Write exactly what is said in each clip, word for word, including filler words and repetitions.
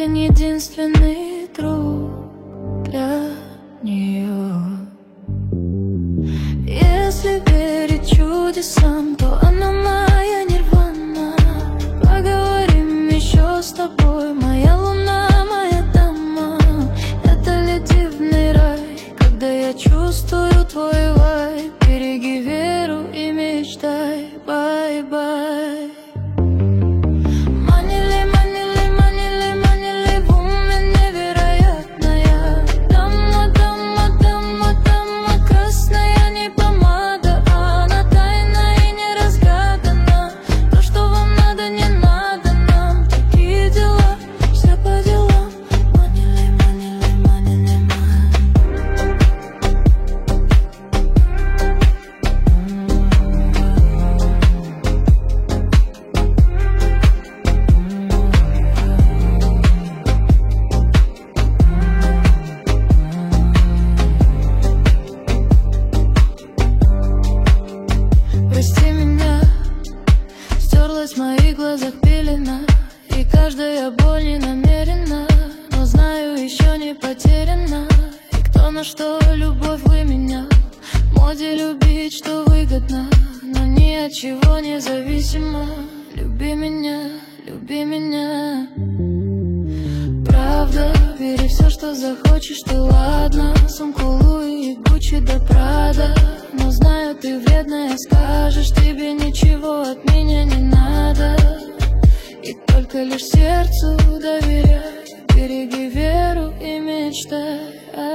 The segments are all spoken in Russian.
Франклин единственный друг для нее. Если верить чудесам, то она моя нирвана. Поговорим еще с тобой, моя луна, моя дама. Это ли дивный рай, когда я чувствую твой вайб? Береги веру и мечтай, бай-бай. Прости меня, стерлась в моих глазах пелена, и каждая боль не намерена, но знаю, еще не потеряна. И кто на что любовь выменял, в моде любить, что выгодно, но ни от чего не зависимо. Люби меня, люби меня. Правда, бери все, что захочешь, ты ладно. Сумку Луи и Гуччи до Прада, но знаю, ты вредная, скажешь, тебе ничего от меня не надо. И только лишь сердцу доверяй, береги веру и мечтай.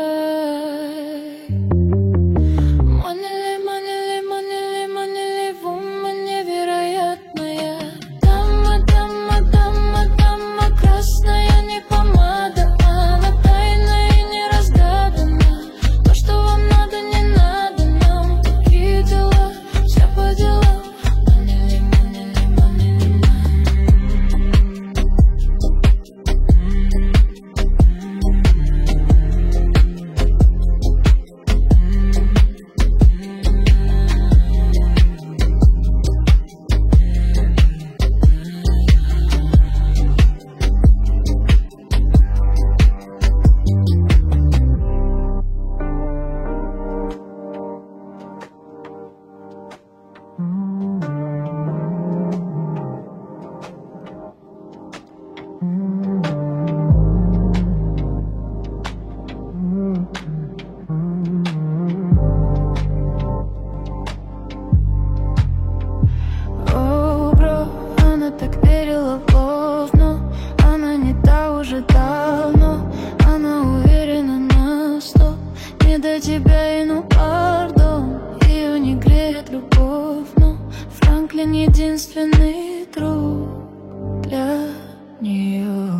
Манили, манили, манили, манили, вумен невероятная. Дама, дама, дама, дама, красная не помада. Она тайна и неразгадана. То, что вам надо, не надо нам. Такие дела, все по делам. Манили, манили, манили, О, бро, она так верила в любовь, но она не та уже давно. Она уверена на сто, не до тебя и ну пардон. Ее не греет любовь, но Франклин единственный друг для нее.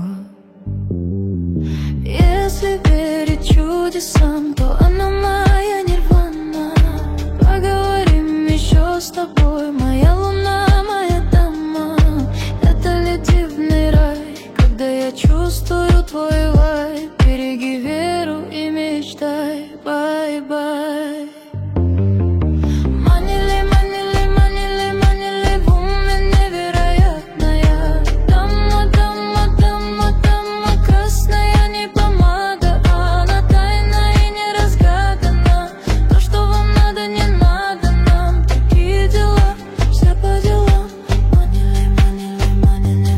Если верить чудесам, то она моя нирвана. Поговорим еще с тобой, моя луна, моя дама. Это ли дивный рай, когда я чувствую твой вайб? Береги веру и мечтай, бай-бай. Манили, манили, манили, манили, вумен невероятная. Дама, дама, дама, дама, красная не помада. Она тайна и неразгадана. То, что вам надо, не надо нам. Такие дела, все по делам. Манили, манили, манили,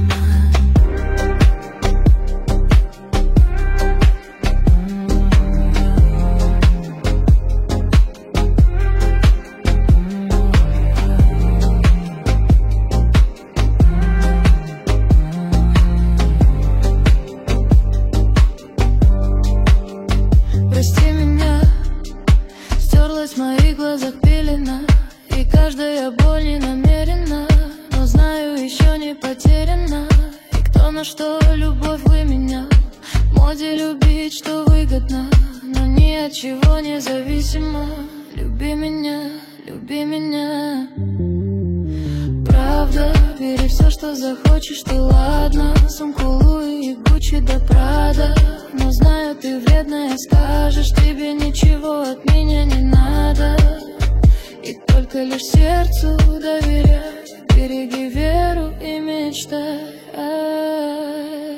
Прости меня, стерлась в моих глазах пелена, и каждая боль не намерена, но знаю, еще не потеряна. И кто на что любовь выменял, в моде любить, что выгодно, но ни от чего не зависимо. Люби меня, люби меня. Правда, бери все, что захочешь, ты ладно. Сумку Луи и Гуччи до Прада, но знаю, ты вредная, скажешь, тебе ничего от меня не надо. И только лишь сердцу доверяй, береги веру и мечтай.